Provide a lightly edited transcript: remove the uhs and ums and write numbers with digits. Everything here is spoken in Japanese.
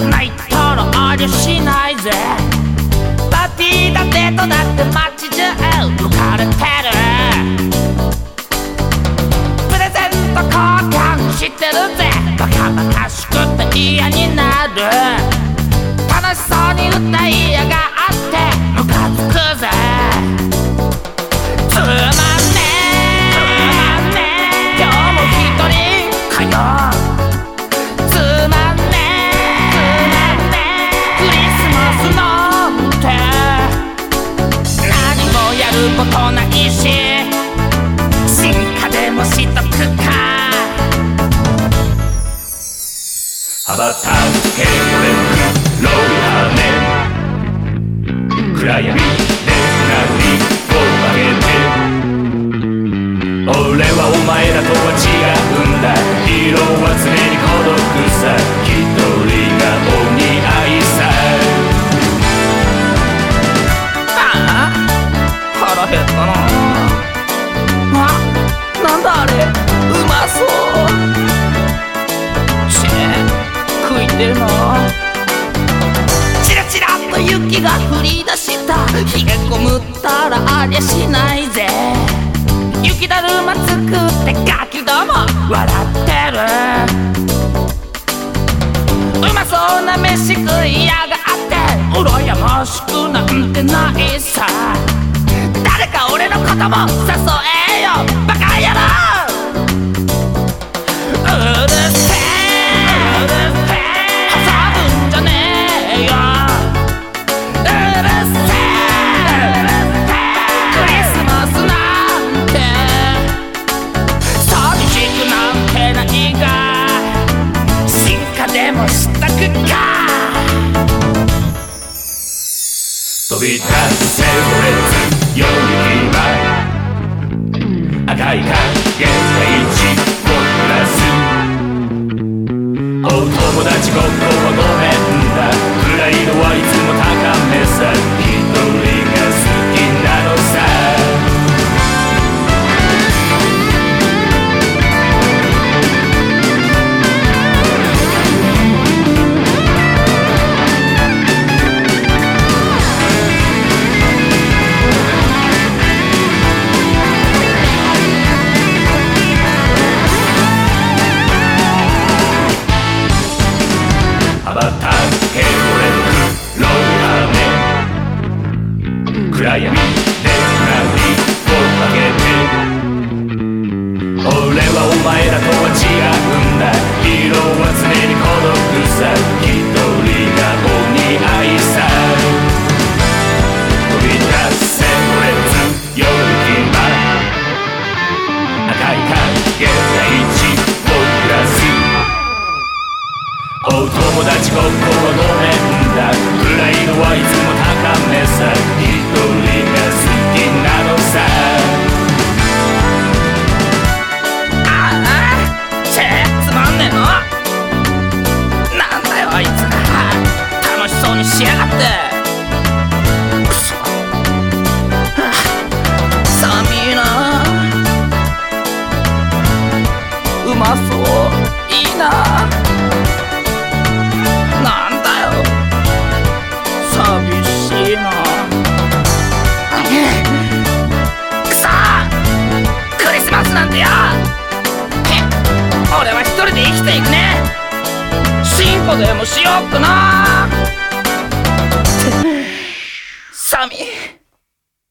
泣いたらありゃしないぜ。パーティーだデートだって街中浮かれてる。プレゼント交換してるぜ。バカバカしくて嫌になる。楽しそうに歌いやがってムカつくぜ。つまんねえ今日も一人かよ。つまんねえクリスマスなんて何もやることないし進化でもしとくか。 羽ばたけ俺の黒い羽暗闇で何を曲げて俺はお前らとは違うんだ。色は常に孤独さ。一人がお似合いさ。 ああ腹減ったなあ。なんだあれうまそう。食いてるな。チラチラっと雪が降り出した。冷え込むったらありゃしないぜ。雪だるま作ってガキども笑ってる。うまそうな飯食いやがって羨ましくなんてないさ。誰か俺のことも誘えよバカ野郎。うるせえ飛び出せ俺強い牙赤い影が一を降らす。お友達ごっこはごめんだ。プライドはいつも高めさ。一人が好きなのさ。羽ばたけ俺の黒い羽暗闇で何を曲げて俺はお前らとは違うんだ。色は常に孤独さ。一人がお似合いさ。飛び出せ俺の強い牙赤い影が一を降らす。お友達ごっこはごめんだ。プライドはいつも高めさ。一人が好きなのさ。 ああつまんねえの。なんだよあいつ楽しそうにしやがって。くそ寒いな。うまそういいな。なんだよ寂しいな。くそクリスマスなんてよ。俺は一人で生きていくね。進歩でもしよっかな。寒い。